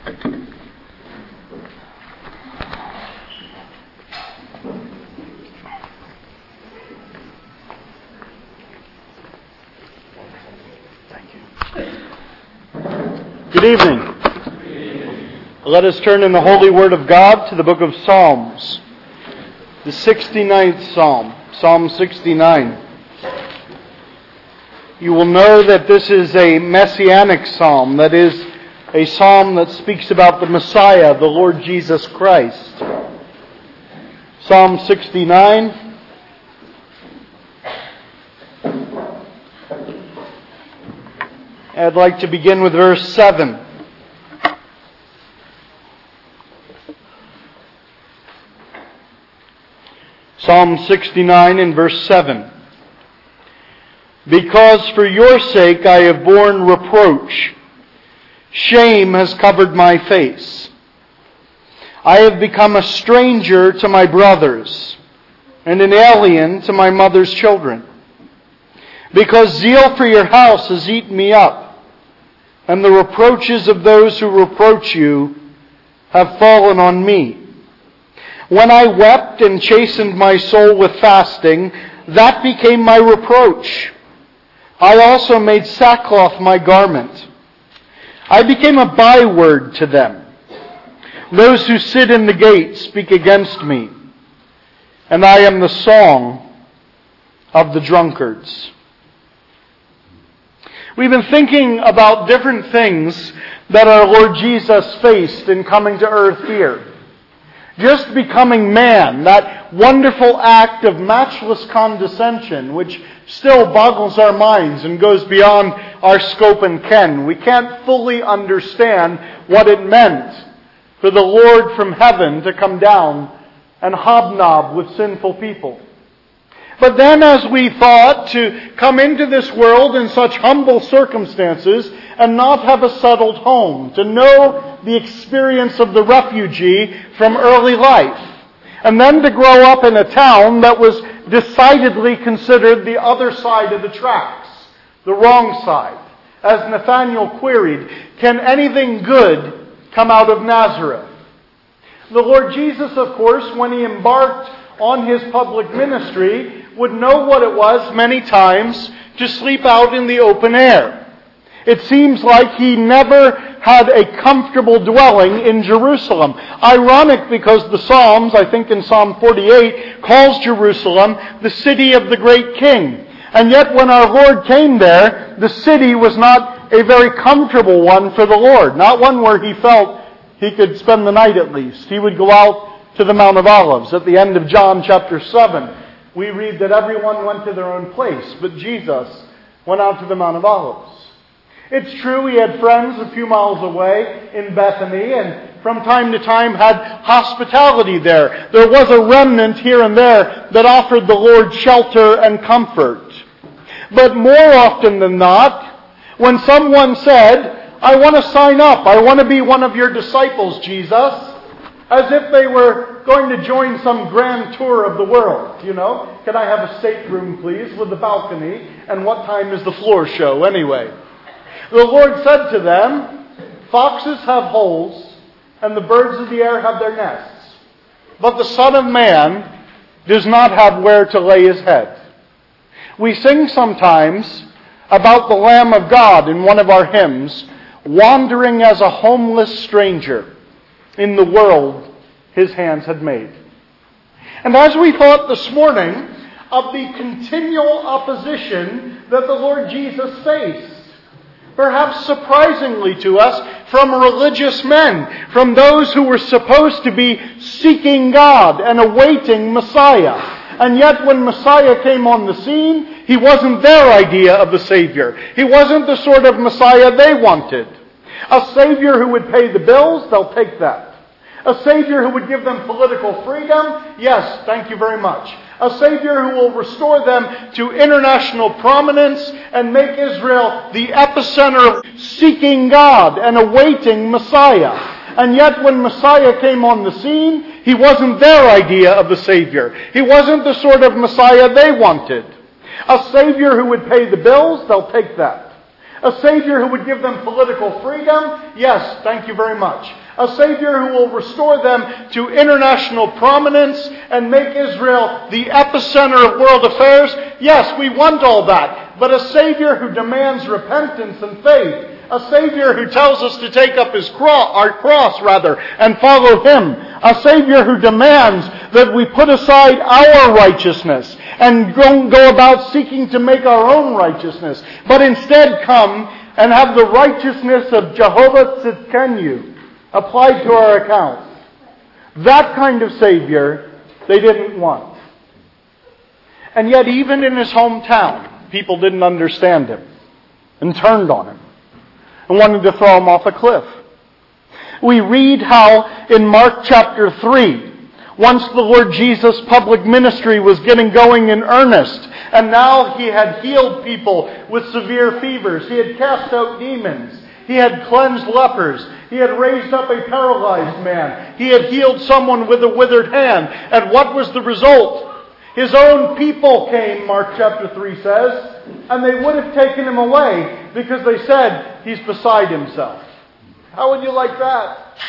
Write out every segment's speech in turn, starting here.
Good evening. Let us turn in the Holy Word of God to the book of Psalms, the 69th Psalm, Psalm 69. You will know that this is a messianic psalm, that is, a psalm that speaks about the Messiah, the Lord Jesus Christ. Psalm 69. I'd like to begin with verse 7. Psalm 69 and verse 7. Because for your sake I have borne reproach. Shame has covered my face. I have become a stranger to my brothers, and an alien to my mother's children. Because zeal for your house has eaten me up, and the reproaches of those who reproach you have fallen on me. When I wept and chastened my soul with fasting, that became my reproach. I also made sackcloth my garment. I became a byword to them. Those who sit in the gate speak against me, and I am the song of the drunkards. We've been thinking about different things that our Lord Jesus faced in coming to earth here. Just becoming man, that wonderful act of matchless condescension, which still boggles our minds and goes beyond our scope and ken. We can't fully understand what it meant for the Lord from heaven to come down and hobnob with sinful people. But then as we thought to come into this world in such humble circumstances and not have a settled home, to know the experience of the refugee from early life, and then to grow up in a town that was decidedly considered the other side of the tracks, the wrong side. As Nathanael queried, can anything good come out of Nazareth? The Lord Jesus, of course, when he embarked on his public ministry, would know what it was many times to sleep out in the open air. It seems like he never had a comfortable dwelling in Jerusalem. Ironic because the Psalms, I think in Psalm 48, calls Jerusalem the city of the great king. And yet when our Lord came there, the city was not a very comfortable one for the Lord. Not one where he felt he could spend the night at least. He would go out to the Mount of Olives. At the end of John chapter 7, we read that everyone went to their own place, but Jesus went out to the Mount of Olives. It's true he had friends a few miles away in Bethany, and from time to time had hospitality there. There was a remnant here and there that offered the Lord shelter and comfort. But more often than not, when someone said, I want to sign up, I want to be one of your disciples, Jesus, as if they were going to join some grand tour of the world, you know. Can I have a stateroom, please, with the balcony? And what time is the floor show, anyway? The Lord said to them, foxes have holes, and the birds of the air have their nests. But the Son of Man does not have where to lay his head. We sing sometimes about the Lamb of God in one of our hymns, wandering as a homeless stranger in the world his hands had made. And as we thought this morning of the continual opposition that the Lord Jesus faced, perhaps surprisingly to us, from religious men, from those who were supposed to be seeking God and awaiting Messiah. And yet when Messiah came on the scene, he wasn't their idea of the Savior. He wasn't the sort of Messiah they wanted. A Savior who would pay the bills, they'll take that. A Savior who would give them political freedom, yes, thank you very much. A Savior who will restore them to international prominence and make Israel the epicenter of seeking God and awaiting Messiah. And yet when Messiah came on the scene, he wasn't their idea of the Savior. He wasn't the sort of Messiah they wanted. A Savior who would pay the bills, they'll take that. A Savior who would give them political freedom? Yes, thank you very much. A Savior who will restore them to international prominence and make Israel the epicenter of world affairs? Yes, we want all that. But a Savior who demands repentance and faith. A Savior who tells us to take up our cross, and follow Him. A Savior who demands that we put aside our righteousness and don't go about seeking to make our own righteousness, but instead come and have the righteousness of Jehovah Tzidkenu applied to our account. That kind of Savior they didn't want. And yet even in his hometown, people didn't understand him and turned on him and wanted to throw him off a cliff. We read how in Mark chapter 3, once the Lord Jesus' public ministry was getting going in earnest, and now He had healed people with severe fevers, He had cast out demons, He had cleansed lepers, He had raised up a paralyzed man, He had healed someone with a withered hand. And what was the result? His own people came, Mark chapter 3 says, and they would have taken Him away because they said, He's beside Himself. How would you like that?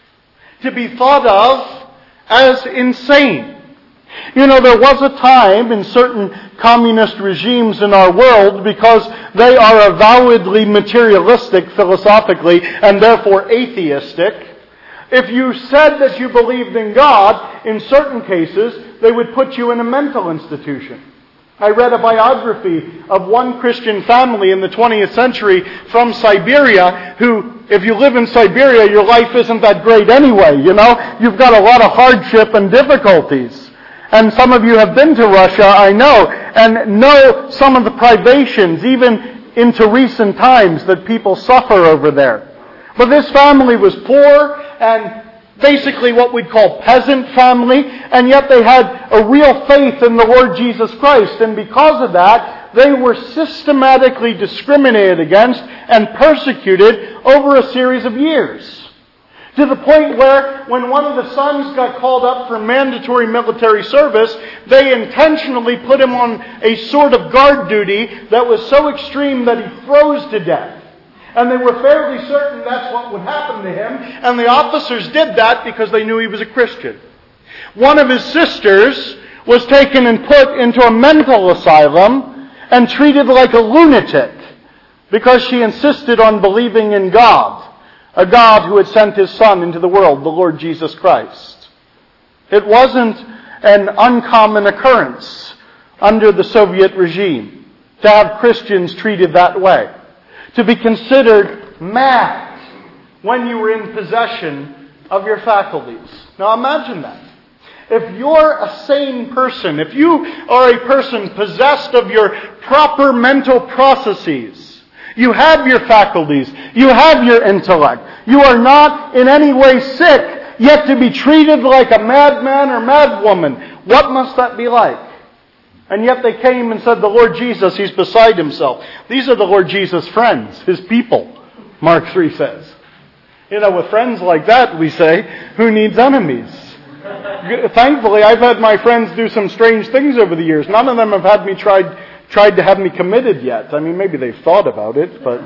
To be thought of as insane. You know, there was a time in certain communist regimes in our world, because they are avowedly materialistic philosophically and therefore atheistic. If you said that you believed in God, in certain cases, they would put you in a mental institution. I read a biography of one Christian family in the 20th century from Siberia who, if you live in Siberia, your life isn't that great anyway, you know? You've got a lot of hardship and difficulties. And some of you have been to Russia, I know, and know some of the privations, even into recent times, that people suffer over there. But this family was poor and basically what we'd call peasant family, and yet they had a real faith in the Lord Jesus Christ. And because of that, they were systematically discriminated against and persecuted over a series of years. To the point where, when one of the sons got called up for mandatory military service, they intentionally put him on a sort of guard duty that was so extreme that he froze to death. And they were fairly certain that's what would happen to him. And the officers did that because they knew he was a Christian. One of his sisters was taken and put into a mental asylum and treated like a lunatic because she insisted on believing in God, a God who had sent His Son into the world, the Lord Jesus Christ. It wasn't an uncommon occurrence under the Soviet regime to have Christians treated that way, to be considered mad when you were in possession of your faculties. Now imagine that. If you're a sane person, if you are a person possessed of your proper mental processes, you have your faculties, you have your intellect, you are not in any way sick, yet to be treated like a madman or madwoman, what must that be like? And yet they came and said, the Lord Jesus, He's beside Himself. These are the Lord Jesus' friends, His people, Mark 3 says. You know, with friends like that, we say, who needs enemies? Thankfully, I've had my friends do some strange things over the years. None of them have had me tried to have me committed yet. I mean, maybe they've thought about it, but...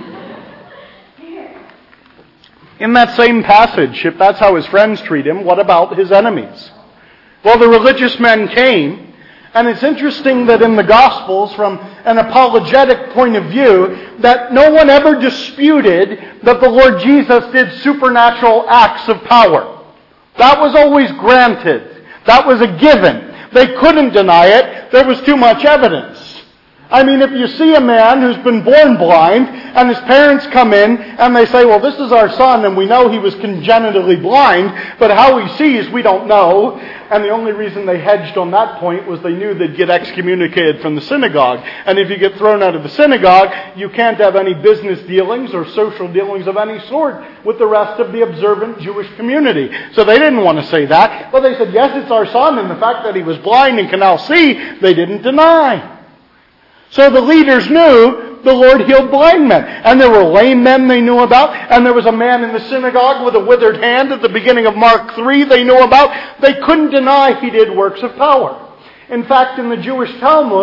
In that same passage, if that's how his friends treat him, what about his enemies? Well, the religious men came. And it's interesting that in the Gospels, from an apologetic point of view, that no one ever disputed that the Lord Jesus did supernatural acts of power. That was always granted. That was a given. They couldn't deny it. There was too much evidence. I mean, if you see a man who's been born blind, and his parents come in, and they say, well, this is our son, and we know he was congenitally blind, but how he sees, we don't know. And the only reason they hedged on that point was they knew they'd get excommunicated from the synagogue. And if you get thrown out of the synagogue, you can't have any business dealings or social dealings of any sort with the rest of the observant Jewish community. So they didn't want to say that, but they said, yes, it's our son, and the fact that he was blind and can now see, they didn't deny. So the leaders knew the Lord healed blind men. And there were lame men they knew about. And there was a man in the synagogue with a withered hand at the beginning of Mark 3 they knew about. They couldn't deny He did works of power. In fact, in the Jewish Talmud,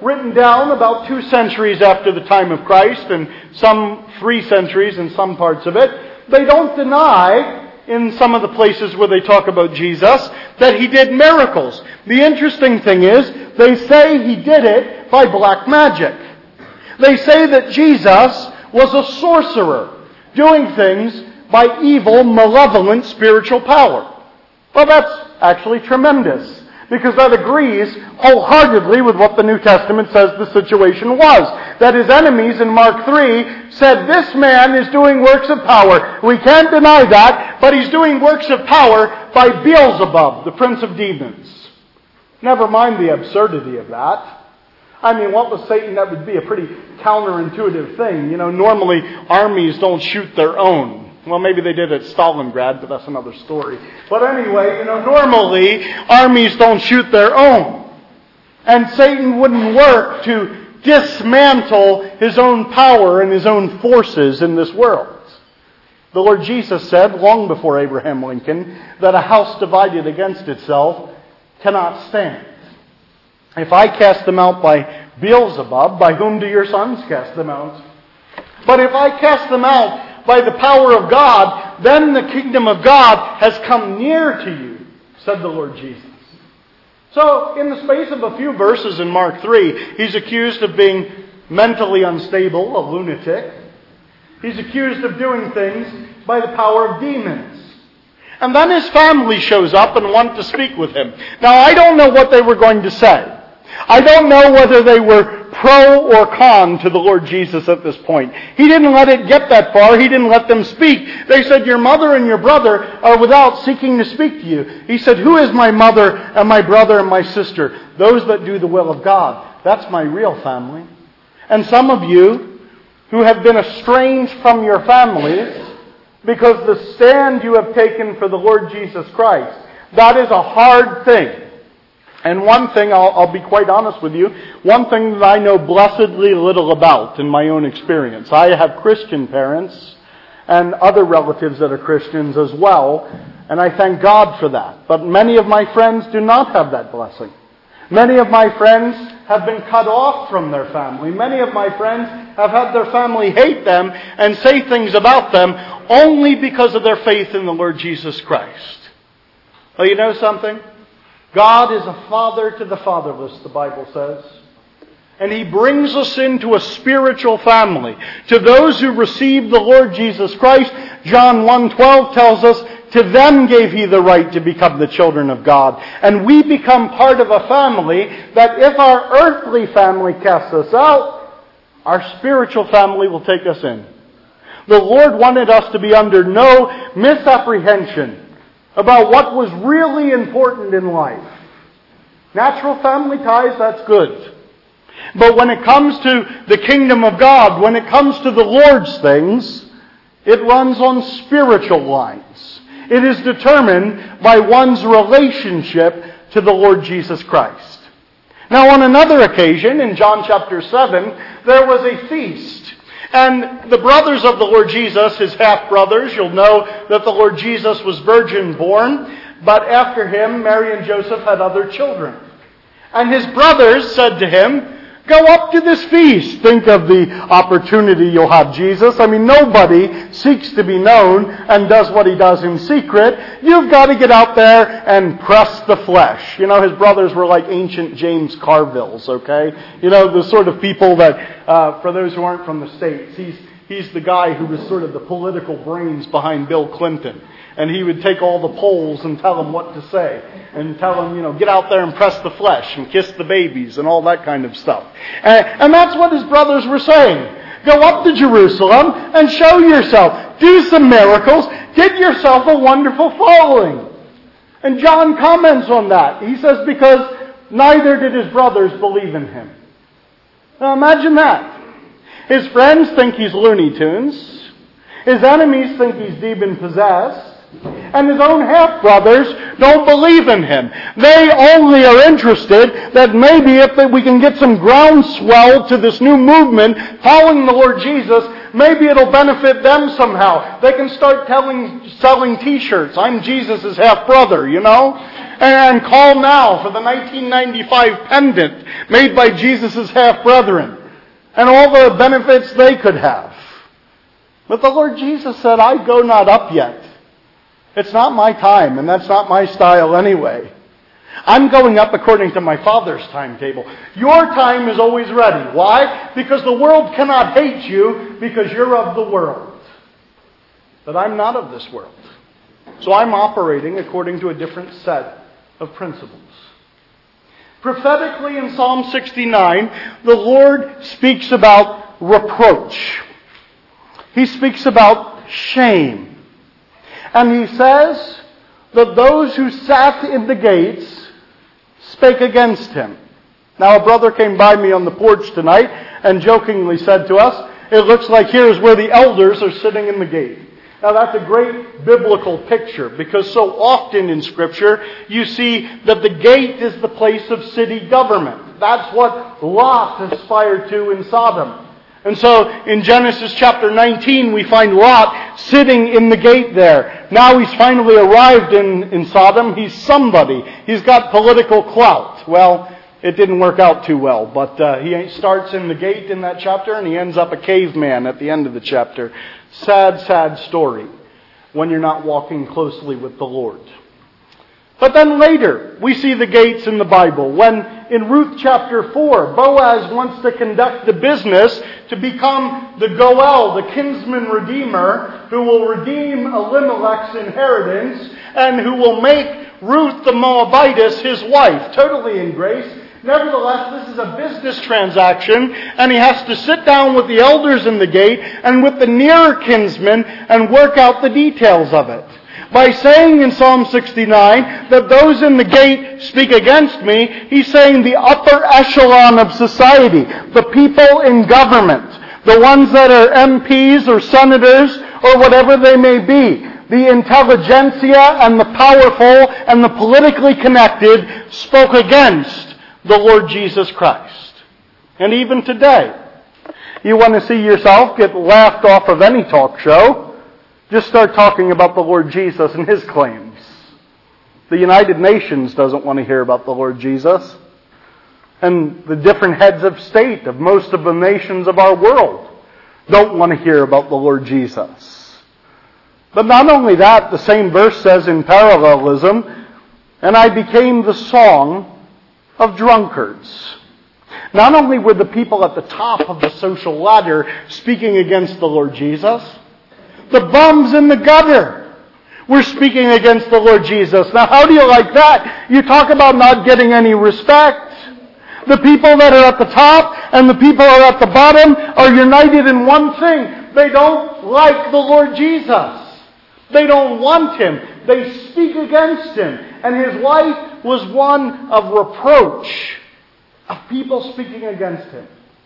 written down about 2 centuries after the time of Christ, and some 3 centuries in some parts of it. They don't deny, in some of the places where they talk about Jesus, that he did miracles. The interesting thing is, they say he did it by black magic. They say that Jesus was a sorcerer, doing things by evil, malevolent spiritual power. Well, that's actually tremendous, because that agrees wholeheartedly with what the New Testament says the situation was. That his enemies in Mark 3 said, this man is doing works of power. We can't deny that, but he's doing works of power by Beelzebub, the prince of demons. Never mind the absurdity of that. I mean, what was Satan? That would be a pretty counterintuitive thing. You know, normally armies don't shoot their own. Well, maybe they did at Stalingrad, but that's another story. But anyway, you know, normally armies don't shoot their own. And Satan wouldn't work to dismantle his own power and his own forces in this world. The Lord Jesus said, long before Abraham Lincoln, that a house divided against itself cannot stand. If I cast them out by Beelzebub, by whom do your sons cast them out? But if I cast them out by the power of God, then the kingdom of God has come near to you, said the Lord Jesus. So, in the space of a few verses in Mark 3, he's accused of being mentally unstable, a lunatic. He's accused of doing things by the power of demons. And then his family shows up and want to speak with him. Now, I don't know what they were going to say. I don't know whether they were pro or con to the Lord Jesus at this point. He didn't let it get that far. He didn't let them speak. They said, your mother and your brother are without, seeking to speak to you. He said, who is my mother and my brother and my sister? Those that do the will of God. That's my real family. And some of you who have been estranged from your families because the stand you have taken for the Lord Jesus Christ, that is a hard thing. And one thing, I'll be quite honest with you, one thing that I know blessedly little about in my own experience. I have Christian parents and other relatives that are Christians as well, and I thank God for that. But many of my friends do not have that blessing. Many of my friends have been cut off from their family. Many of my friends have had their family hate them and say things about them only because of their faith in the Lord Jesus Christ. Well, you know something? God is a father to the fatherless, the Bible says. And He brings us into a spiritual family. To those who receive the Lord Jesus Christ, John 1:12 tells us, to them gave He the right to become the children of God. And we become part of a family that if our earthly family casts us out, our spiritual family will take us in. The Lord wanted us to be under no misapprehension about what was really important in life. Natural family ties, that's good. But when it comes to the kingdom of God, when it comes to the Lord's things, it runs on spiritual lines. It is determined by one's relationship to the Lord Jesus Christ. Now, on another occasion, in John chapter 7, there was a feast. And the brothers of the Lord Jesus, his half-brothers, you'll know that the Lord Jesus was virgin born, but after him, Mary and Joseph had other children. And his brothers said to him, go up to this feast. Think of the opportunity you'll have, Jesus. I mean, nobody seeks to be known and does what he does in secret. You've got to get out there and press the flesh. You know, his brothers were like ancient James Carvilles, okay? You know, the sort of people that, for those who aren't from the States, he's the guy who was sort of the political brains behind Bill Clinton. And he would take all the polls and tell them what to say. And tell them, you know, get out there and press the flesh and kiss the babies and all that kind of stuff. And that's what his brothers were saying. Go up to Jerusalem and show yourself. Do some miracles. Get yourself a wonderful following. And John comments on that. He says, because neither did his brothers believe in him. Now imagine that. His friends think he's Looney Tunes. His enemies think he's demon-possessed. And his own half-brothers don't believe in him. They only are interested that maybe if we can get some groundswell to this new movement following the Lord Jesus, maybe it'll benefit them somehow. They can start selling T-shirts. I'm Jesus' half-brother, And call now for the 1995 pendant made by Jesus' half-brethren. And all the benefits they could have. But the Lord Jesus said, I go not up yet. It's not my time, and that's not my style anyway. I'm going up according to my Father's timetable. Your time is always ready. Why? Because the world cannot hate you because you're of the world. But I'm not of this world. So I'm operating according to a different set of principles. Prophetically in Psalm 69, the Lord speaks about reproach. He speaks about shame. And he says that those who sat in the gates spake against him. Now a brother came by me on the porch tonight and jokingly said to us, it looks like here's where the elders are sitting in the gate. Now that's a great biblical picture because so often in Scripture you see that the gate is the place of city government. That's what Lot aspired to in Sodom. And so in Genesis chapter 19 we find Lot sitting in the gate there. Now he's finally arrived in Sodom. He's somebody. He's got political clout. Well, it didn't work out too well, but he starts in the gate in that chapter and he ends up a caveman at the end of the chapter. Sad, sad story when you're not walking closely with the Lord. But then later, we see the gates in the Bible. When in Ruth chapter 4, Boaz wants to conduct the business to become the Goel, the kinsman redeemer, who will redeem Elimelech's inheritance and who will make Ruth the Moabitess his wife, totally in grace. Nevertheless, this is a business transaction, and he has to sit down with the elders in the gate and with the nearer kinsmen and work out the details of it. By saying in Psalm 69 that those in the gate speak against me, he's saying the upper echelon of society, the people in government, the ones that are MPs or senators or whatever they may be, the intelligentsia and the powerful and the politically connected spoke against the Lord Jesus Christ. And even today, you want to see yourself get laughed off of any talk show, just start talking about the Lord Jesus and His claims. The United Nations doesn't want to hear about the Lord Jesus. And the different heads of state of most of the nations of our world don't want to hear about the Lord Jesus. But not only that, the same verse says in parallelism, and I became the song of drunkards. Not only were the people at the top of the social ladder speaking against the Lord Jesus, the bums in the gutter were speaking against the Lord Jesus. Now, how do you like that? You talk about not getting any respect. The people that are at the top and the people that are at the bottom are united in one thing. They don't like the Lord Jesus. They don't want Him. They speak against Him. And His life was one of reproach, of people speaking against Him.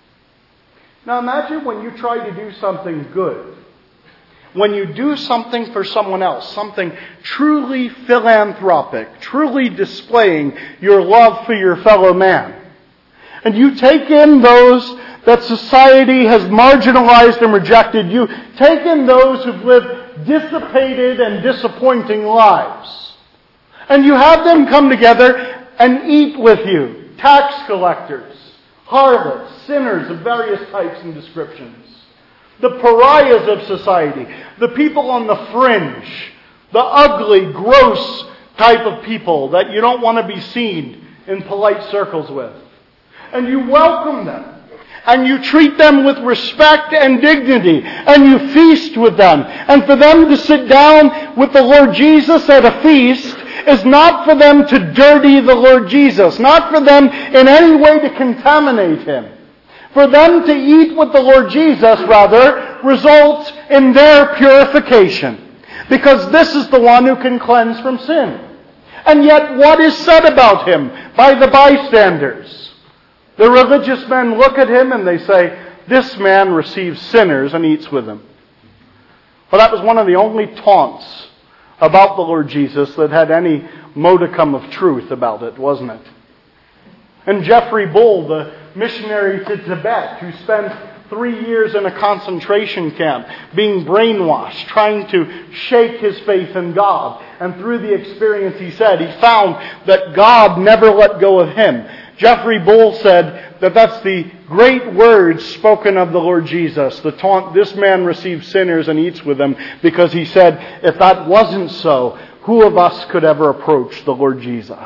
Now imagine when you try to do something good. When you do something for someone else, something truly philanthropic, truly displaying your love for your fellow man. And you take in those that society has marginalized and rejected. You take in those who've lived dissipated and disappointing lives. And you have them come together and eat with you. Tax collectors, harlots, sinners of various types and descriptions. The pariahs of society, the people on the fringe, the ugly, gross type of people that you don't want to be seen in polite circles with. And you welcome them. And you treat them with respect and dignity. And you feast with them. And for them to sit down with the Lord Jesus at a feast is not for them to dirty the Lord Jesus. Not for them in any way to contaminate Him. For them to eat with the Lord Jesus, rather, results in their purification. Because this is the one who can cleanse from sin. And yet, what is said about Him by the bystanders? The religious men look at Him and they say, this man receives sinners and eats with them. Well, that was one of the only taunts about the Lord Jesus that had any modicum of truth about it, wasn't it? And Jeffrey Bull, the missionary to Tibet, who spent 3 years in a concentration camp, being brainwashed, trying to shake his faith in God. And through the experience, he said, he found that God never let go of him. Jeffrey Bull said that that's the great words spoken of the Lord Jesus, the taunt, this man receives sinners and eats with them, because he said, if that wasn't so, who of us could ever approach the Lord Jesus?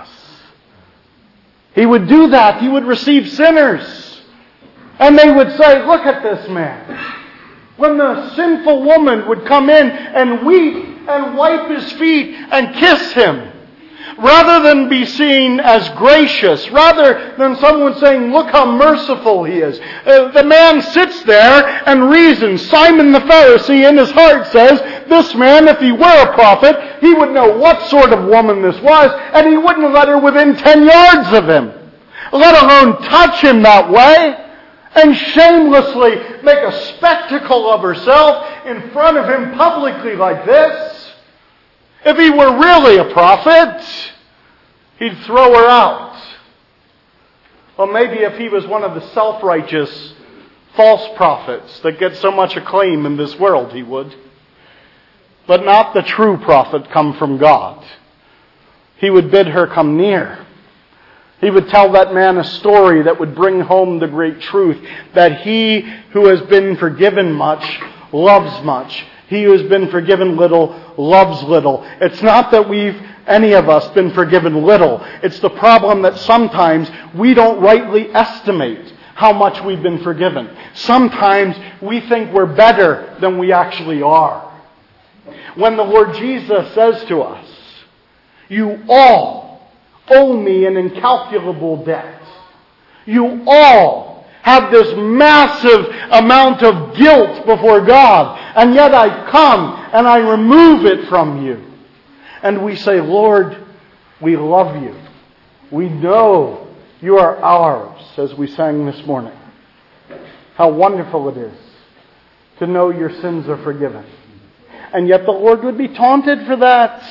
He would do that. He would receive sinners. And they would say, look at this man. When the sinful woman would come in and weep and wipe his feet and kiss him, rather than be seen as gracious, rather than someone saying, look how merciful he is, the man sits there and reasons. Simon the Pharisee in his heart says, this man, if he were a prophet, he would know what sort of woman this was, and he wouldn't let her within 10 yards of him, let alone touch him that way, and shamelessly make a spectacle of herself in front of him publicly like this. If he were really a prophet, he'd throw her out. Well, maybe if he was one of the self-righteous false prophets that get so much acclaim in this world, he would. But not the true prophet come from God. He would bid her come near. He would tell that man a story that would bring home the great truth that he who has been forgiven much loves much. He who has been forgiven little loves little. It's not that any of us, been forgiven little. It's the problem that sometimes we don't rightly estimate how much we've been forgiven. Sometimes we think we're better than we actually are. When the Lord Jesus says to us, you all owe me an incalculable debt. You all have this massive amount of guilt before God, and yet I come and I remove it from you. And we say, Lord, we love you. We know you are ours, as we sang this morning. How wonderful it is to know your sins are forgiven. And yet the Lord would be taunted for that.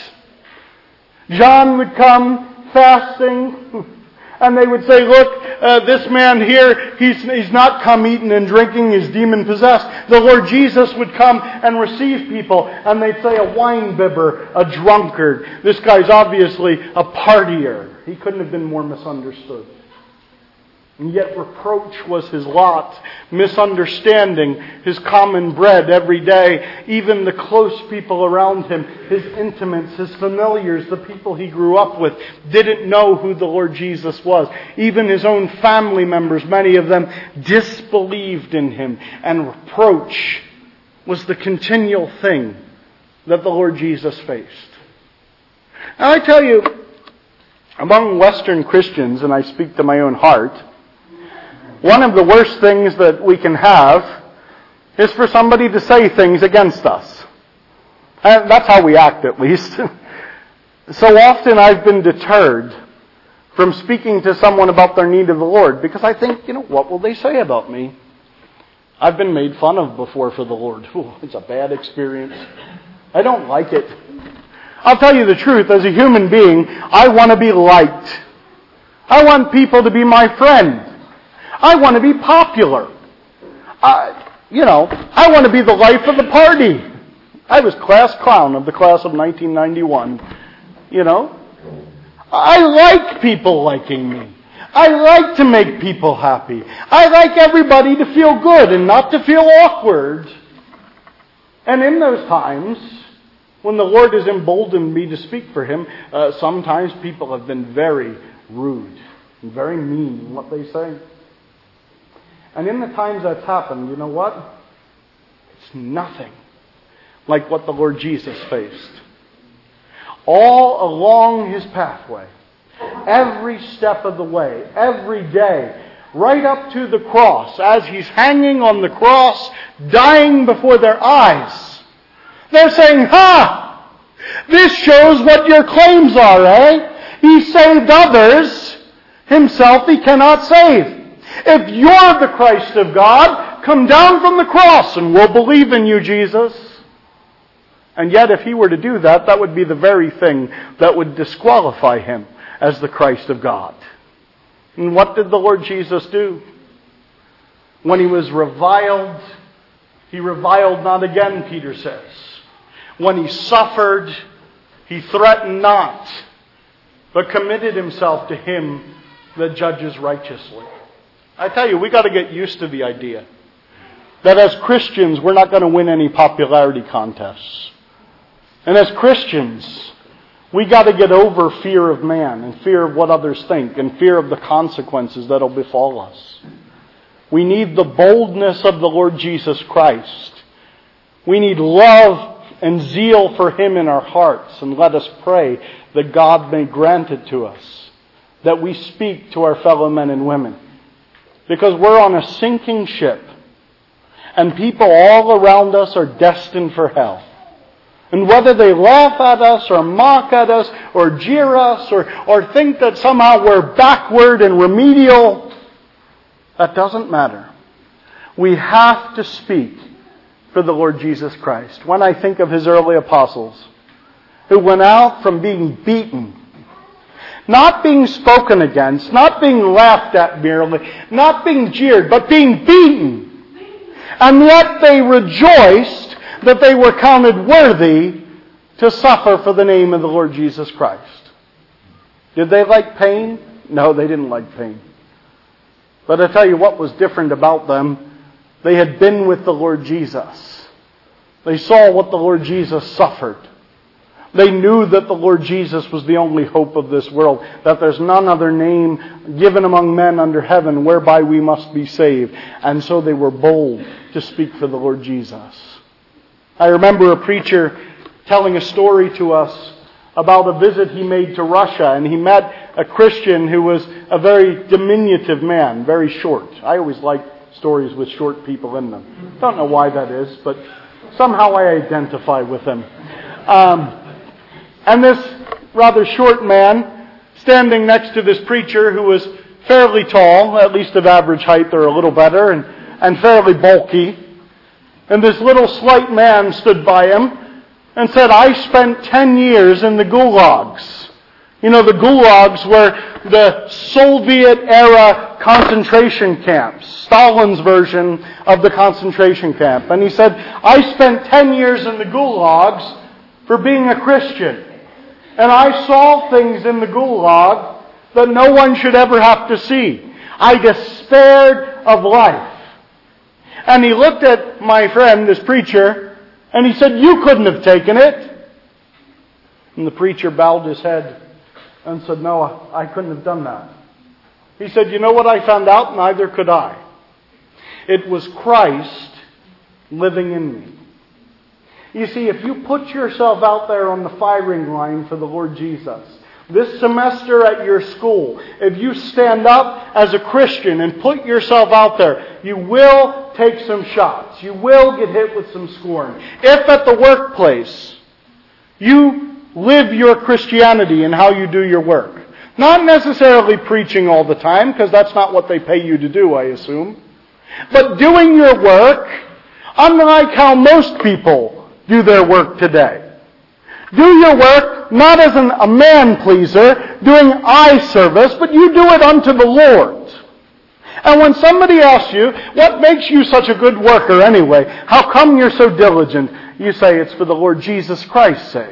John would come fasting, and they would say, look, this man here, he's not come eating and drinking, he's demon-possessed. The Lord Jesus would come and receive people, and they'd say a wine-bibber, a drunkard. This guy's obviously a partier. He couldn't have been more misunderstood. And yet reproach was his lot, misunderstanding his common bread every day. Even the close people around him, his intimates, his familiars, the people he grew up with, didn't know who the Lord Jesus was. Even his own family members, many of them, disbelieved in him. And reproach was the continual thing that the Lord Jesus faced. And I tell you, among Western Christians, and I speak to my own heart, one of the worst things that we can have is for somebody to say things against us. And that's how we act, at least. So often I've been deterred from speaking to someone about their need of the Lord because I think, what will they say about me? I've been made fun of before for the Lord. Ooh, it's a bad experience. I don't like it. I'll tell you the truth. As a human being, I want to be liked. I want people to be my friend. I want to be popular. I want to be the life of the party. I was class clown of the class of 1991. I like people liking me. I like to make people happy. I like everybody to feel good and not to feel awkward. And in those times, when the Lord has emboldened me to speak for Him, sometimes people have been very rude and very mean in what they say. And in the times that's happened, you know what? It's nothing like what the Lord Jesus faced. All along His pathway, every step of the way, every day, right up to the cross, as He's hanging on the cross, dying before their eyes, they're saying, "Ha! This shows what your claims are, eh? He saved others, Himself He cannot save. If you're the Christ of God, come down from the cross and we'll believe in you, Jesus." And yet if he were to do that, that would be the very thing that would disqualify him as the Christ of God. And what did the Lord Jesus do? When he was reviled, he reviled not again, Peter says. When he suffered, he threatened not, but committed himself to him that judges righteously. I tell you, we got to get used to the idea that as Christians, we're not going to win any popularity contests. And as Christians, we got to get over fear of man and fear of what others think and fear of the consequences that'll befall us. We need the boldness of the Lord Jesus Christ. We need love and zeal for him in our hearts. And let us pray that God may grant it to us, that we speak to our fellow men and women. Because we're on a sinking ship, and people all around us are destined for hell. And whether they laugh at us or mock at us or jeer us or think that somehow we're backward and remedial, that doesn't matter. We have to speak for the Lord Jesus Christ. When I think of his early apostles, who went out from being beaten, not being spoken against, not being laughed at merely, not being jeered, but being beaten. And yet they rejoiced that they were counted worthy to suffer for the name of the Lord Jesus Christ. Did they like pain? No, they didn't like pain. But I tell you what was different about them. They had been with the Lord Jesus. They saw what the Lord Jesus suffered. They knew that the Lord Jesus was the only hope of this world, that there's none other name given among men under heaven whereby we must be saved. And so they were bold to speak for the Lord Jesus. I remember a preacher telling a story to us about a visit he made to Russia, and he met a Christian who was a very diminutive man, very short. I always like stories with short people in them. Don't know why that is, but somehow I identify with them. And this rather short man, standing next to this preacher who was fairly tall, at least of average height or a little better, and fairly bulky. And this little slight man stood by him and said, I spent 10 years in the gulags. You know, the gulags were the Soviet-era concentration camps, Stalin's version of the concentration camp. And he said, I spent 10 years in the gulags for being a Christian. And I saw things in the gulag that no one should ever have to see. I despaired of life. And he looked at my friend, this preacher, and he said, you couldn't have taken it. And the preacher bowed his head and said, no, I couldn't have done that. He said, you know what I found out? Neither could I. It was Christ living in me. You see, if you put yourself out there on the firing line for the Lord Jesus, this semester at your school, if you stand up as a Christian and put yourself out there, you will take some shots. You will get hit with some scorn. If at the workplace, you live your Christianity in how you do your work. Not necessarily preaching all the time, because that's not what they pay you to do, I assume. But doing your work, unlike how most people do their work today. Do your work not as a man-pleaser, doing eye service, but you do it unto the Lord. And when somebody asks you, what makes you such a good worker anyway? How come you're so diligent? You say, it's for the Lord Jesus Christ's sake.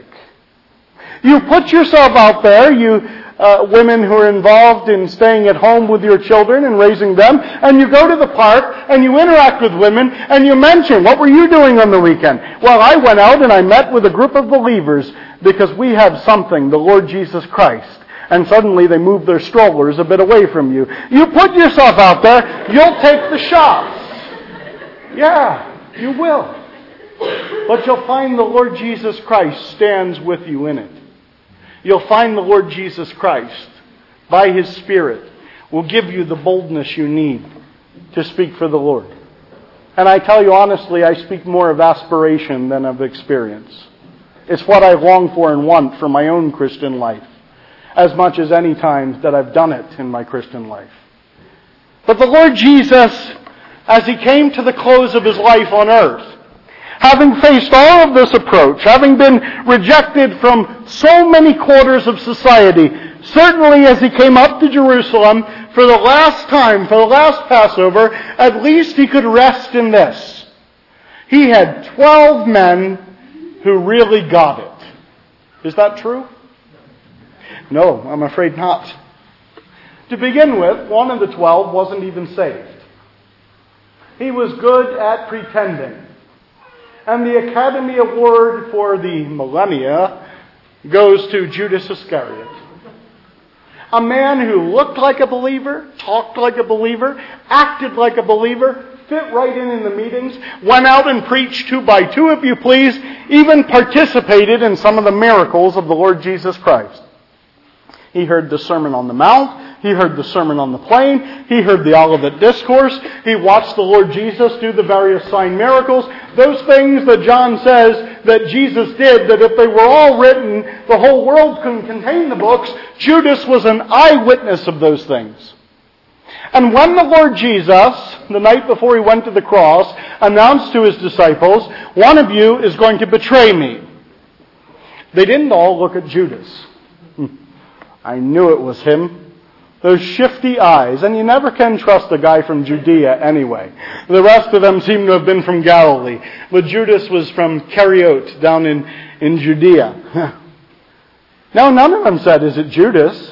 You put yourself out there, you women who are involved in staying at home with your children and raising them, and you go to the park and you interact with women and you mention, what were you doing on the weekend? Well, I went out and I met with a group of believers because we have something, the Lord Jesus Christ. And suddenly they move their strollers a bit away from you. You put yourself out there, you'll take the shots. Yeah, you will. But you'll find the Lord Jesus Christ stands with you in it. You'll find the Lord Jesus Christ, by His Spirit, will give you the boldness you need to speak for the Lord. And I tell you honestly, I speak more of aspiration than of experience. It's what I long for and want for my own Christian life, as much as any time that I've done it in my Christian life. But the Lord Jesus, as He came to the close of His life on earth, Having faced all of this approach, having been rejected from so many quarters of society, certainly as he came up to Jerusalem for the last time, for the last Passover, at least he could rest in this. He had 12 men who really got it. Is that true? No, I'm afraid not. To begin with, one of the 12 wasn't even saved. He was good at pretending. And the Academy Award for the millennia goes to Judas Iscariot. A man who looked like a believer, talked like a believer, acted like a believer, fit right in the meetings, went out and preached 2 by 2, if you please, even participated in some of the miracles of the Lord Jesus Christ. He heard the Sermon on the Mount. He heard the Sermon on the Plain. He heard the Olivet Discourse. He watched the Lord Jesus do the various sign miracles. Those things that John says that Jesus did, that if they were all written, the whole world couldn't contain the books. Judas was an eyewitness of those things. And when the Lord Jesus, the night before he went to the cross, announced to his disciples, "One of you is going to betray me," they didn't all look at Judas. I knew it was him. Those shifty eyes. And you never can trust a guy from Judea anyway. The rest of them seem to have been from Galilee. But Judas was from Kerioth down in Judea. Now, none of them said, "Is it Judas?"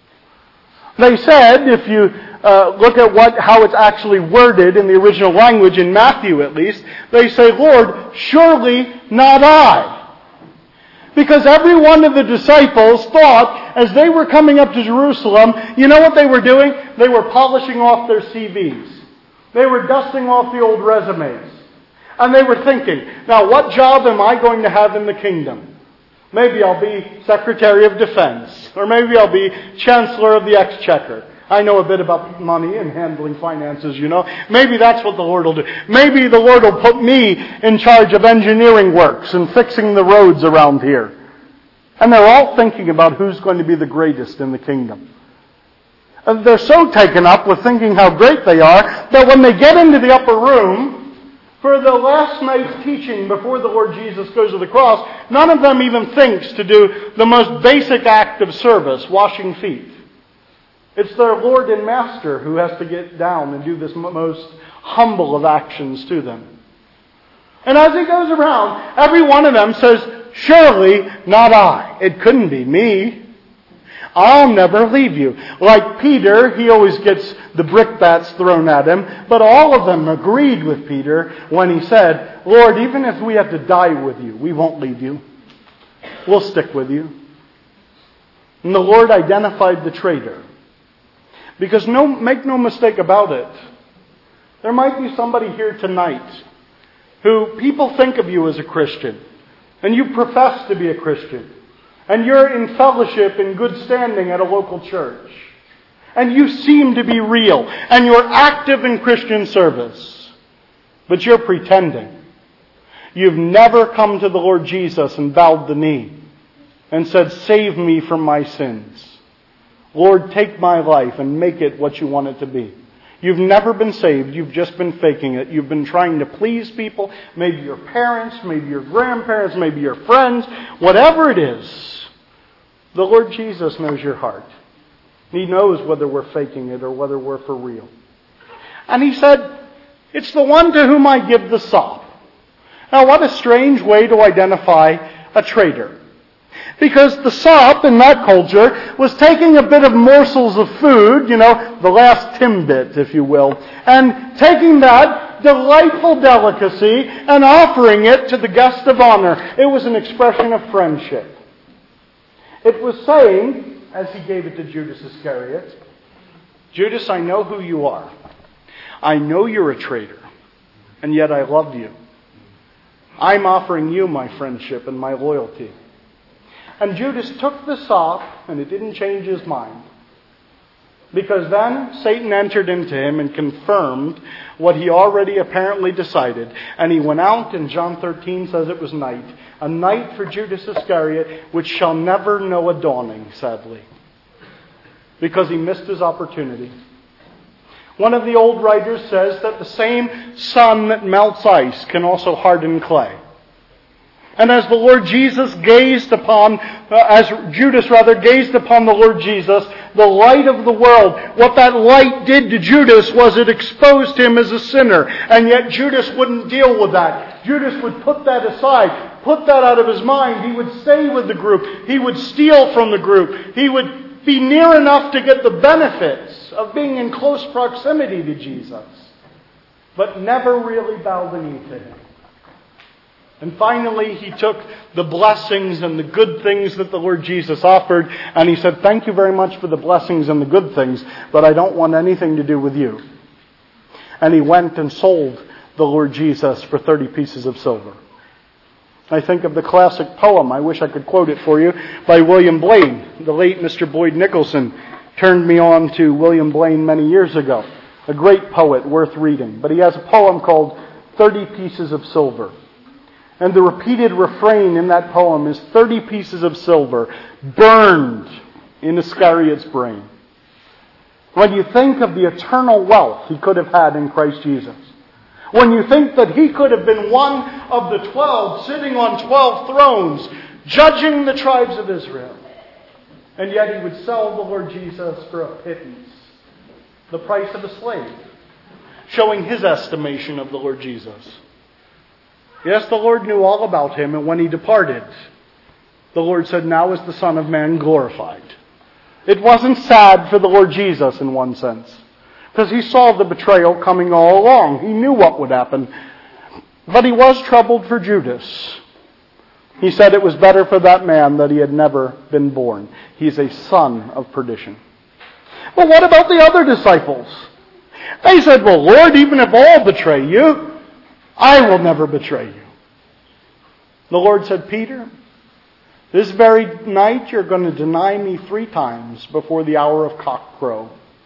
They said, if you look at how it's actually worded in the original language, in Matthew at least, they say, "Lord, surely not I." Because every one of the disciples thought, as they were coming up to Jerusalem, you know what they were doing? They were polishing off their CVs. They were dusting off the old resumes. And they were thinking, now what job am I going to have in the kingdom? Maybe I'll be Secretary of Defense. Or maybe I'll be Chancellor of the Exchequer. I know a bit about money and handling finances, you know. Maybe that's what the Lord will do. Maybe the Lord will put me in charge of engineering works and fixing the roads around here. And they're all thinking about who's going to be the greatest in the kingdom. And they're so taken up with thinking how great they are that when they get into the upper room for the last night's teaching before the Lord Jesus goes to the cross, none of them even thinks to do the most basic act of service, washing feet. It's their Lord and Master who has to get down and do this most humble of actions to them. And as he goes around, every one of them says, "Surely not I. It couldn't be me. I'll never leave you." Like Peter, he always gets the brickbats thrown at him, but all of them agreed with Peter when he said, "Lord, even if we have to die with you, we won't leave you. We'll stick with you." And the Lord identified the traitor. Because make no mistake about it, there might be somebody here tonight who people think of you as a Christian, and you profess to be a Christian, and you're in fellowship in good standing at a local church, and you seem to be real, and you're active in Christian service, but you're pretending. You've never come to the Lord Jesus and bowed the knee and said, "Save me from my sins. Lord, take my life and make it what you want it to be." You've never been saved. You've just been faking it. You've been trying to please people, maybe your parents, maybe your grandparents, maybe your friends, whatever it is. The Lord Jesus knows your heart. He knows whether we're faking it or whether we're for real. And he said, "It's the one to whom I give the sop." Now, what a strange way to identify a traitor. Because the sop in that culture was taking a bit of morsels of food, you know, the last Timbit, if you will, and taking that delightful delicacy and offering it to the guest of honor. It was an expression of friendship. It was saying, as he gave it to Judas Iscariot, "Judas, I know who you are. I know you're a traitor, and yet I love you. I'm offering you my friendship and my loyalty." And Judas took the sop, and it didn't change his mind. Because then Satan entered into him and confirmed what he already apparently decided. And he went out, and John 13 says it was night. A night for Judas Iscariot, which shall never know a dawning, sadly. Because he missed his opportunity. One of the old writers says that the same sun that melts ice can also harden clay. And as the Lord Jesus gazed upon, as Judas gazed upon the Lord Jesus, the light of the world, what that light did to Judas was it exposed him as a sinner. And yet Judas wouldn't deal with that. Judas would put that aside, put that out of his mind. He would stay with the group. He would steal from the group. He would be near enough to get the benefits of being in close proximity to Jesus, but never really bow the knee to him. And finally, he took the blessings and the good things that the Lord Jesus offered, and he said, "Thank you very much for the blessings and the good things, but I don't want anything to do with you." And he went and sold the Lord Jesus for 30 pieces of silver. I think of the classic poem, I wish I could quote it for you, by William Blaine. The late Mr. Boyd Nicholson turned me on to William Blaine many years ago. A great poet, worth reading. But he has a poem called 30 Pieces of Silver. And the repeated refrain in that poem is 30 pieces of silver burned in Iscariot's brain. When you think of the eternal wealth he could have had in Christ Jesus, when you think that he could have been one of the 12 sitting on 12 thrones, judging the tribes of Israel, and yet he would sell the Lord Jesus for a pittance, the price of a slave, showing his estimation of the Lord Jesus. Yes, the Lord knew all about him, and when he departed, the Lord said, "Now is the Son of Man glorified." It wasn't sad for the Lord Jesus in one sense, because he saw the betrayal coming all along. He knew what would happen. But he was troubled for Judas. He said it was better for that man that he had never been born. He's a son of perdition. Well, what about the other disciples? They said, "Well, Lord, even if all betray you, I will never betray you." The Lord said, "Peter, this very night you're going to deny me 3 times before the hour of cockcrow."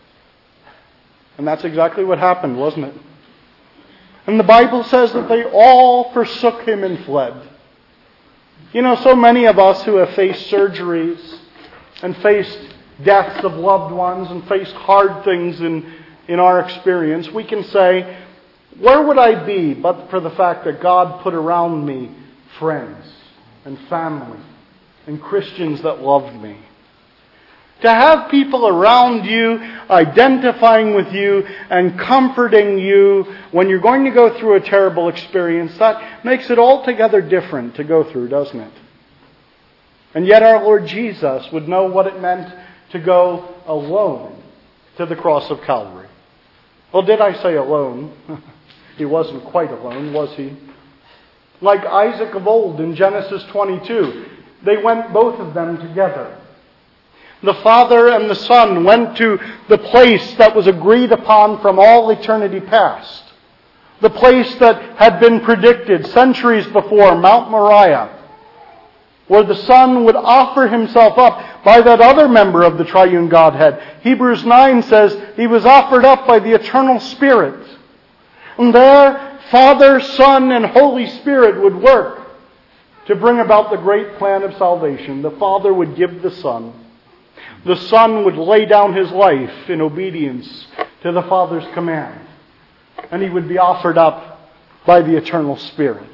And that's exactly what happened, wasn't it? And the Bible says that they all forsook him and fled. You know, so many of us who have faced surgeries and faced deaths of loved ones and faced hard things in our experience, we can say, where would I be but for the fact that God put around me friends and family and Christians that loved me? To have people around you identifying with you and comforting you when you're going to go through a terrible experience, that makes it altogether different to go through, doesn't it? And yet our Lord Jesus would know what it meant to go alone to the cross of Calvary. Well, did I say alone? He wasn't quite alone, was he? Like Isaac of old in Genesis 22, they went both of them together. The Father and the Son went to the place that was agreed upon from all eternity past. The place that had been predicted centuries before, Mount Moriah, where the Son would offer himself up by that other member of the triune Godhead. Hebrews 9 says he was offered up by the eternal Spirit. And there, Father, Son, and Holy Spirit would work to bring about the great plan of salvation. The Father would give the Son. The Son would lay down his life in obedience to the Father's command. And he would be offered up by the eternal Spirit.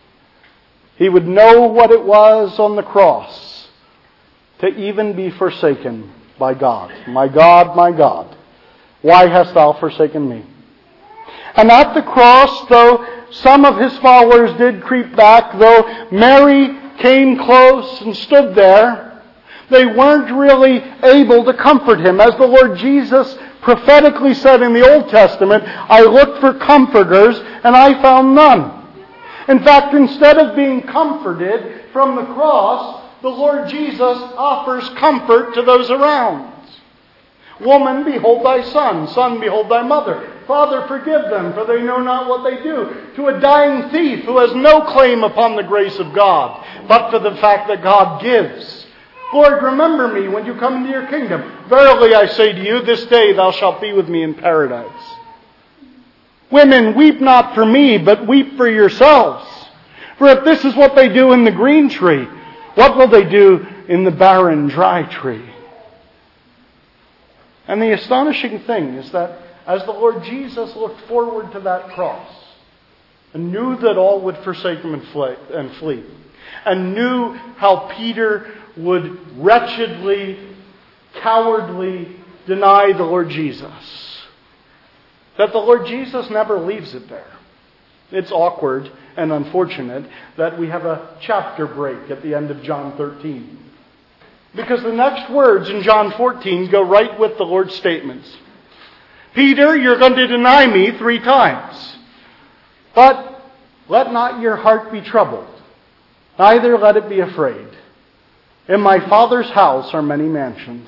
He would know what it was on the cross to even be forsaken by God. My God, why hast thou forsaken me? And at the cross, though some of his followers did creep back, though Mary came close and stood there, they weren't really able to comfort him. As the Lord Jesus prophetically said in the Old Testament, "I looked for comforters and I found none." In fact, instead of being comforted from the cross, the Lord Jesus offers comfort to those around. "Woman, behold thy son. Son, behold thy mother. Father, forgive them, for they know not what they do." To a dying thief who has no claim upon the grace of God, but for the fact that God gives. "Lord, remember me when you come into your kingdom. Verily I say to you, this day thou shalt be with me in paradise." "Women, weep not for me, but weep for yourselves. For if this is what they do in the green tree, what will they do in the barren, dry tree?" And the astonishing thing is that as the Lord Jesus looked forward to that cross and knew that all would forsake him and flee, and knew how Peter would wretchedly, cowardly deny the Lord Jesus, that the Lord Jesus never leaves it there. It's awkward and unfortunate that we have a chapter break at the end of John 13. Because the next words in John 14 go right with the Lord's statements. Peter, you're going to deny me 3 times. But let not your heart be troubled. Neither let it be afraid. In my Father's house are many mansions.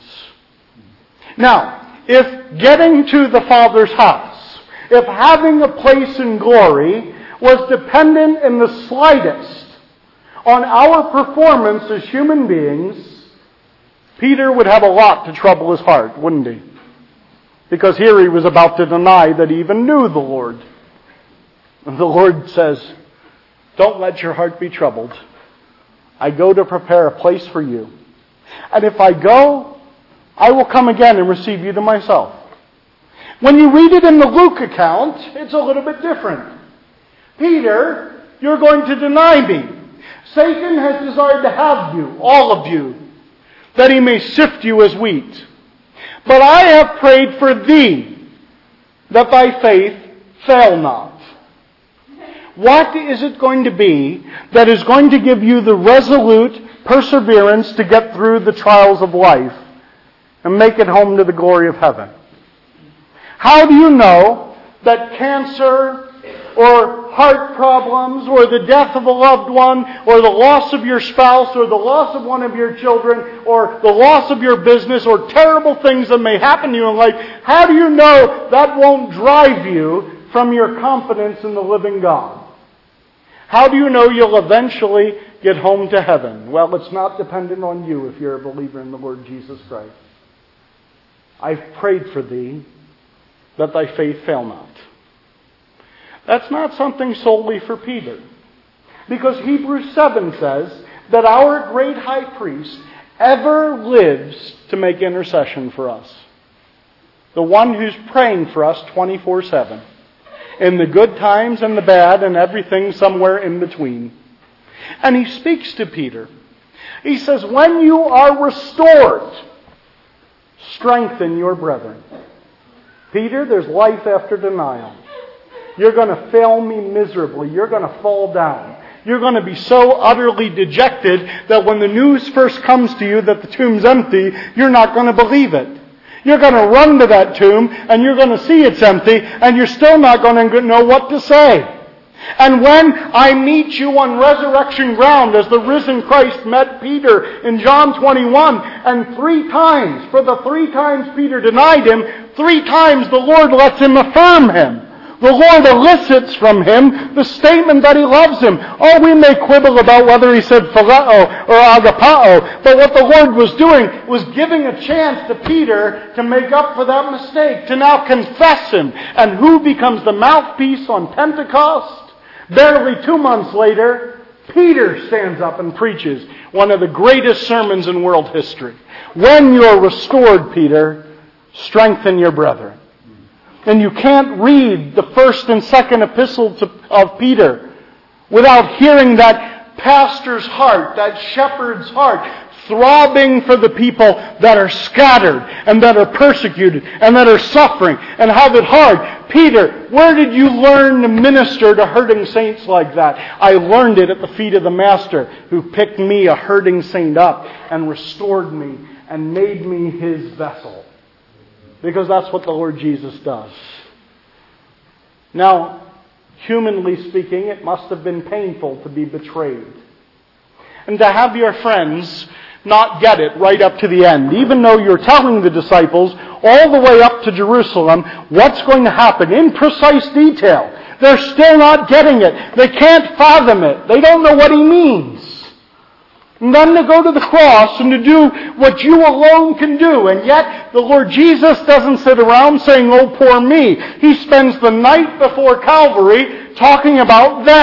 Now, if getting to the Father's house, if having a place in glory was dependent in the slightest on our performance as human beings, Peter would have a lot to trouble his heart, wouldn't he? Because here he was about to deny that he even knew the Lord. And the Lord says, don't let your heart be troubled. I go to prepare a place for you. And if I go, I will come again and receive you to myself. When you read it in the Luke account, it's a little bit different. Peter, you're going to deny me. Satan has desired to have you, all of you, that he may sift you as wheat. But I have prayed for thee, that thy faith fail not. What is it going to be that is going to give you the resolute perseverance to get through the trials of life and make it home to the glory of heaven? How do you know that cancer or heart problems or the death of a loved one or the loss of your spouse or the loss of one of your children or the loss of your business or terrible things that may happen to you in life, how do you know that won't drive you from your confidence in the living God? How do you know you'll eventually get home to heaven? Well, it's not dependent on you if you're a believer in the Lord Jesus Christ. I've prayed for thee that thy faith fail not. That's not something solely for Peter. Because Hebrews 7 says that our great high priest ever lives to make intercession for us. The one who's praying for us 24/7. In the good times and the bad and everything somewhere in between. And he speaks to Peter. He says, when you are restored, strengthen your brethren. Peter, there's life after denial. You're going to fail me miserably. You're going to fall down. You're going to be so utterly dejected that when the news first comes to you that the tomb's empty, you're not going to believe it. You're going to run to that tomb and you're going to see it's empty and you're still not going to know what to say. And when I meet you on resurrection ground as the risen Christ met Peter in John 21, and 3 times, for the 3 times Peter denied him, 3 times the Lord lets him affirm him. The Lord elicits from him the statement that he loves him. Oh, we may quibble about whether he said phileo or agapao, but what the Lord was doing was giving a chance to Peter to make up for that mistake, to now confess him. And who becomes the mouthpiece on Pentecost? Barely 2 months later, Peter stands up and preaches one of the greatest sermons in world history. When you're restored, Peter, strengthen your brethren. And you can't read the first and second epistles of Peter without hearing that pastor's heart, that shepherd's heart, throbbing for the people that are scattered and that are persecuted and that are suffering and have it hard. Peter, where did you learn to minister to hurting saints like that? I learned it at the feet of the Master, who picked me, a hurting saint, up and restored me and made me his vessel. Because that's what the Lord Jesus does. Now, humanly speaking, it must have been painful to be betrayed. And to have your friends not get it right up to the end. Even though you're telling the disciples all the way up to Jerusalem what's going to happen in precise detail. They're still not getting it. They can't fathom it. They don't know what he means. And then to go to the cross and to do what you alone can do. And yet the Lord Jesus doesn't sit around saying, oh, poor me. He spends the night before Calvary talking about them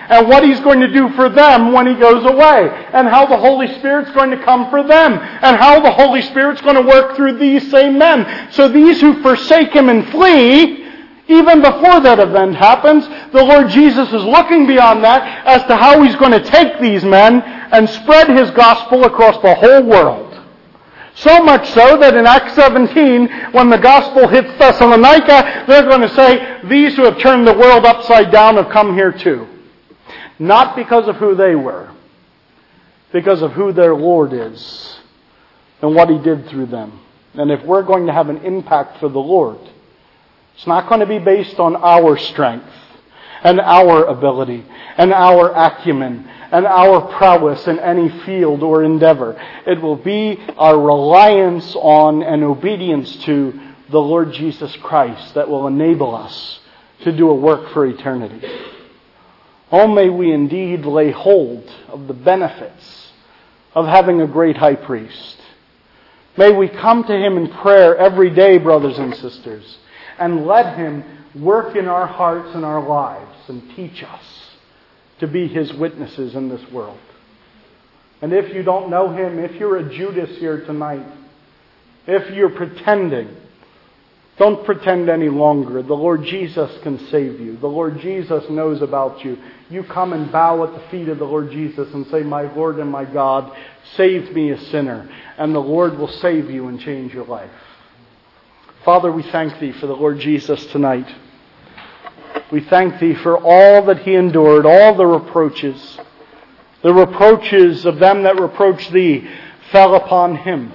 and what He's going to do for them when He goes away, and how the Holy Spirit's going to come for them, and how the Holy Spirit's going to work through these same men. So these who forsake Him and flee, even before that event happens, the Lord Jesus is looking beyond that as to how He's going to take these men and spread His gospel across the whole world. So much so that in Acts 17, when the gospel hits Thessalonica, they're going to say, these who have turned the world upside down have come here too. Not because of who they were, because of who their Lord is and what He did through them. And if we're going to have an impact for the Lord, it's not going to be based on our strength and our ability and our acumen and our prowess in any field or endeavor. It will be our reliance on and obedience to the Lord Jesus Christ that will enable us to do a work for eternity. Oh, may we indeed lay hold of the benefits of having a great high priest. May we come to Him in prayer every day, brothers and sisters, and let Him work in our hearts and our lives and teach us to be His witnesses in this world. And if you don't know Him, if you're a Judas here tonight, if you're pretending, don't pretend any longer. The Lord Jesus can save you. The Lord Jesus knows about you. You come and bow at the feet of the Lord Jesus and say, my Lord and my God, save me a sinner. And the Lord will save you and change your life. Father, we thank Thee for the Lord Jesus tonight. We thank Thee for all that He endured, all the reproaches. The reproaches of them that reproached Thee fell upon Him.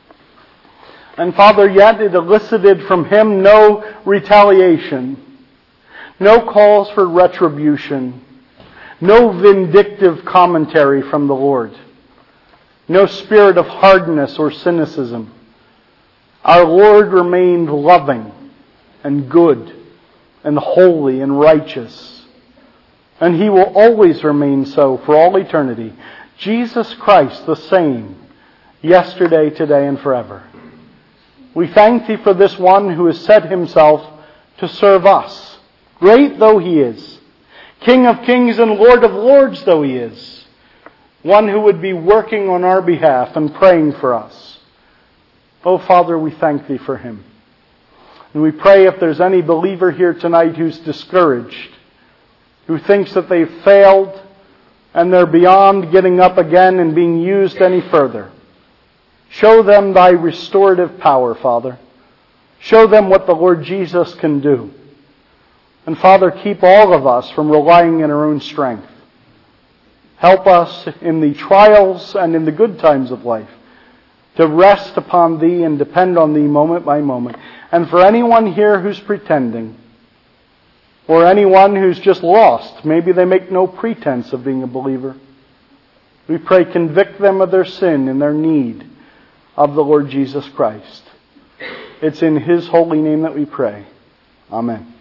And Father, yet it elicited from Him no retaliation, no calls for retribution, no vindictive commentary from the Lord, no spirit of hardness or cynicism. Our Lord remained loving and good and holy and righteous. And He will always remain so for all eternity. Jesus Christ the same, yesterday, today, and forever. We thank Thee for this one who has set Himself to serve us, great though He is, King of kings and Lord of lords though He is, one who would be working on our behalf and praying for us. Oh, Father, we thank Thee for Him. And we pray if there's any believer here tonight who's discouraged, who thinks that they've failed and they're beyond getting up again and being used any further, show them Thy restorative power, Father. Show them what the Lord Jesus can do. And Father, keep all of us from relying on our own strength. Help us in the trials and in the good times of life to rest upon Thee and depend on Thee moment by moment. And for anyone here who's pretending, or anyone who's just lost, maybe they make no pretense of being a believer, we pray convict them of their sin and their need of the Lord Jesus Christ. It's in His holy name that we pray. Amen.